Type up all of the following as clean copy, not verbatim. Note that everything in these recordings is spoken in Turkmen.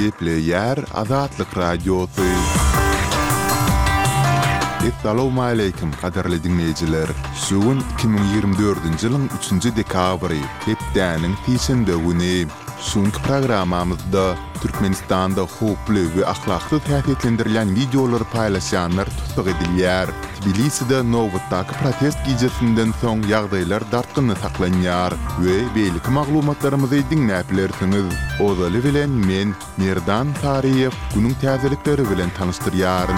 Geple yer Azatlyk Radiosu. Assalamu alaykum qadarly dinleyijiler. Şugun 2024-nji ýylyň 3-nji dekabry, hepdäniň tisinde güni. Şuňky programamyzda Türkmenistanda hukukly we ahlakly täsirlendirilen videolar paýlaşanlar tutsak edilýär. Tbiliside nowatdaky protest gijesinden soň ýagdaýlar dartgyny saklanýar we beýleki maglumatlarymyzy dinläplersiňiz. Ozaly bilen men Merdan Tariýew günüň täzelikleri bilen tanystyryaryn.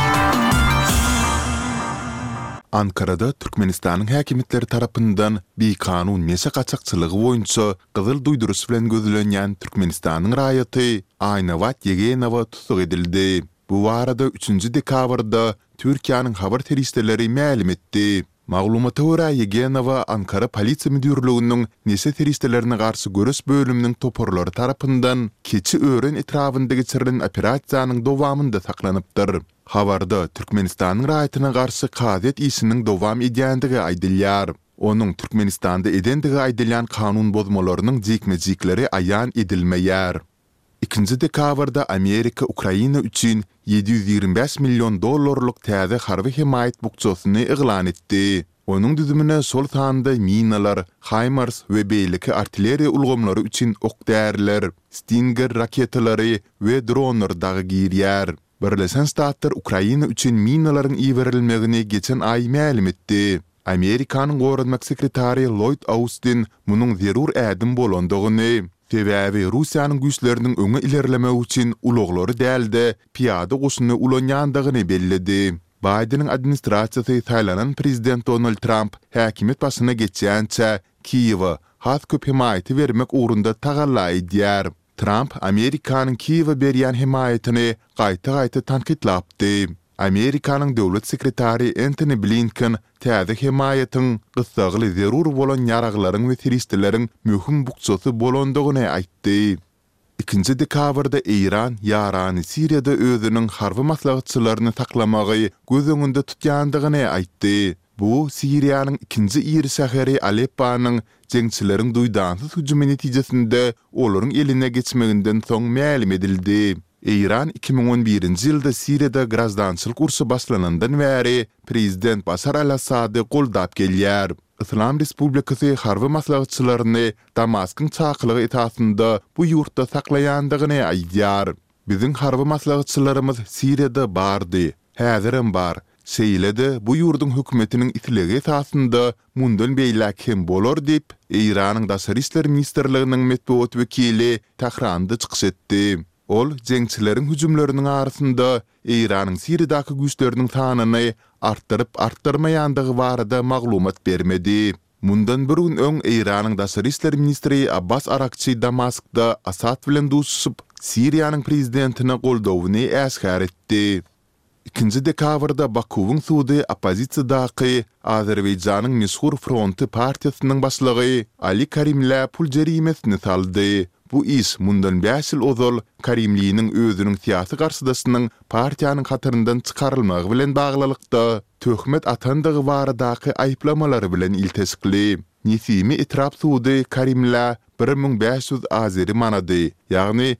Ankara'da Türkmenistanyň häkimetleri tarapyndan bir kanun mese kaçakçylygy boýunça gyzyl duýdurus bilen gözlenýän Türkmenistanyň raýaty Ayna Wat Yegenowa tutsak edildi. Bu arada 3-nji dekabrda Türkiýanyň habar teristleri ma'lum etdi. Maglumata görä Yegenowa Ankara polisiýa müdürliginiň nese teristlerini garşy görüş bölüminiň toporlary tarapyndan keçi ören etrafynda geçirilen operasiýanyň dowamynda saklanypdyr. Habarda Türkmenistanyň raýatyna garşy Kazet isiniň dowam edýändigi aýdylýar. Onuň Türkmenistanda edendigi aýdylýan kanun bozmalarynyň jikmejikleri aýan edilmeýär. 2-nji dekabrda Amerika Ukraina üçin $725 milyon täze harby himayet bukçasyny eglan etdi. Onuň düzümine sol tanda minalar, HIMARS we beýleki artilleriýa ulgamlary üçin okdärler, Stinger raketalary we dronlar dagy girýär. Birleşen Ştatlar Ukraina üçin minalaryň iberilmegini geçen ay ma'lum etdi. Amerikanyň gorunmak sekretary Lloyd Austin munyň zerur ädim bolandygyny, sebäbi Russiýanyň güýçleriniň öňe ilerlemek üçin ulaglary dälde piýada goşuny ulanýandygyny bellidi. Bidenin administrasiýasy taýlanan prezident Donald Trump häkimet başyna geçýänçe Kiýewa has köp himayeti bermek ugrunda tagalla edýär. Trump Amerikanyň Kiýewa berýän himayetini gaýta tanqidlapdy. Amerikanyň döwlet sekretary Antony Blinken täze himayetiň gysgaly zerur bolan ýaraglaryň we teristleriniň möhüm bukçasy bolandygyny aýtdy. 2-nji dekabrda Iran ýarany Siriýada özüniň harby maslahatçylaryny taklamagy göz öňünde tutýandygyny aýtdy. Bu Siriýanyň 2-nji ýeri şäheri Aleppanyň jeňçileriň duýdansyz hüjümi netijesinde olaryň eline geçmeginden soň ma'lum edildi. Iran 2011-nji ýylda Siriýada grazdançylyk ursy başlanandan bäri prezident Bashar al-Assady goldap gelýär. İslam Respublikasy harby maslahatçylaryny Damaskyň çakylygy etasynda bu ýurtda saklaýandygyny aýdýar. Biziň harby maslahatçylarymyz Siriýada bardy, häzirim bar. Seýlede bu ýurdun hökümetiniň itligi esasynda mundan beýlek hem bolar diýip Iranyň Daşary işler ministrliginiň medeniýet wekili Tahranda çykyş etdi. Ol jeňçileriň hüjümleriniň arasynda Iranyň Siriýadaky güýçleriniň sanyny artdyrmaýandygy barada maglumat bermedi. Mundan bir gün öň Iranyň Daşary işler ministri Abbas Arakçy Damaskda Asad bilen duşup Siriýanyň prezidentine goldawyny äskär etdi. 2-nji dekabrda Bakuwyň sudy opozisiýadaky Azerbaýjanyň meşhur Fronty partiýasynyň başlygy Ali Karimlä pul jerimesini saldy. Bu iş mundan 5 ýyl ozal Karimliň özüniň siýasy garşydaşynyň partiýanyň hataryndan çykarylmagy bilen baglylykda töhmet atandygy baradaky aýplamalary bilen iltesikli. Nesimi etrap sudy Karimlä 1500 azeri manady, ýagny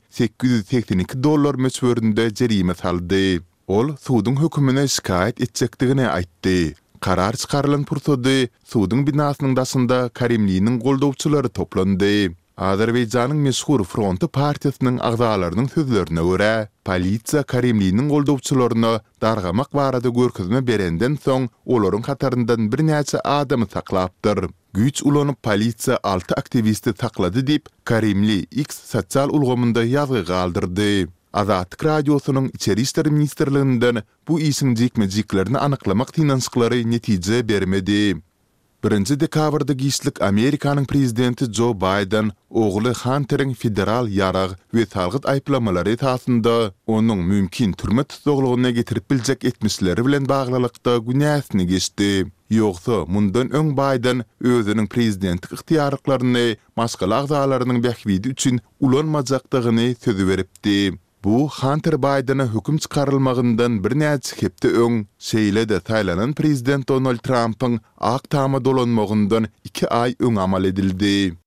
$882 möçberinde jerime saldy. Ol sudyň hökümine şikayet etjekdigini aýtdy. Karar çykarylan pursady sudyň binasynyň daşynda Karimliň goldawçylary toplandy. Azerbaýjanyň meşhur Fronty partiýasynyň agzalarynyň sözlerine görä, polisiýa Karimliň goldawçylaryna dargamak barada görkezme berenden soň olaryň hataryndan bir näçe adamy saklapdyr. Güýç ulanyp polisiýa 6 aktivisti saklady diýip Karimli X sosial ulgamynda ýazgy galdyrdy. Azatlyk radiosynyň içeri işler ministrliginden bu işin jikmejiklerini anyklamak tinançyklary netije bermedi. 1-nji dekabrda giýişlik Amerikanyň prezidenti Joe Biden ogly Hunter'iň federal ýarag we salgyt aýplamalary esasynda onuň mümkin türme tutuglygyna getirip biljek etmişleri bilen baglylykda günäsini geçdi. Ýogsa mundan öň Biden özüniň prezidentlik ihtiýarlyklaryny maşgaly agzalarynyň bähwidi üçin ulanmajakdygyny sözi beripdi. Bu Hunter Biden'a hüküm çıkarılmagyndan bir näçe hepde öň şeýlede taýlanan prezident Donald Trump'yň ak tama dolanmagyndan 2 ay öň amal edildi.